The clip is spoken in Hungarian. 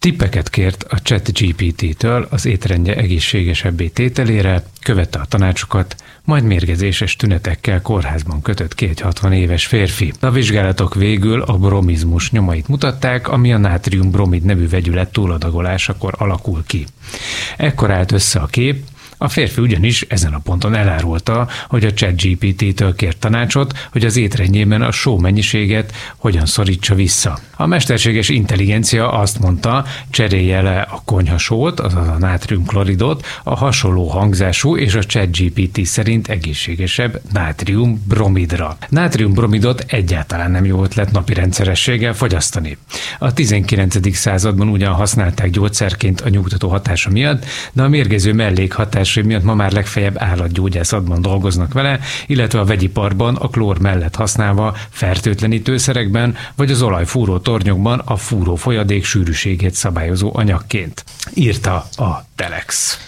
Tippeket kért a ChatGPT-től az étrendje egészségesebbé tételére, követte a tanácsokat, majd mérgezéses tünetekkel kórházban kötött ki egy 60 éves férfi. A vizsgálatok végül a bromizmus nyomait mutatták, ami a nátrium-bromid nevű vegyület túladagolásakor alakul ki. Ekkor állt össze a kép. A férfi ugyanis ezen a ponton elárulta, hogy a ChatGPT-től kért tanácsot, hogy az étrendjében a só mennyiséget hogyan szorítsa vissza. A mesterséges intelligencia azt mondta, cserélje le a konyhasót, azaz a nátriumkloridot, a hasonló hangzású és a ChatGPT szerint egészségesebb nátrium-bromidra. Nátrium-bromidot egyáltalán nem jó ötlet napi rendszerességgel fogyasztani. A 19. században ugyan használták gyógyszerként a nyugtató hatása miatt, de a mérgező mellékhatás miatt ma már legfeljebb állatgyógyászatban dolgoznak vele, illetve a vegyiparban a klór mellett használva fertőtlenítőszerekben vagy az olajfúró tornyokban a fúró folyadék sűrűségét szabályozó anyagként, írta a Telex.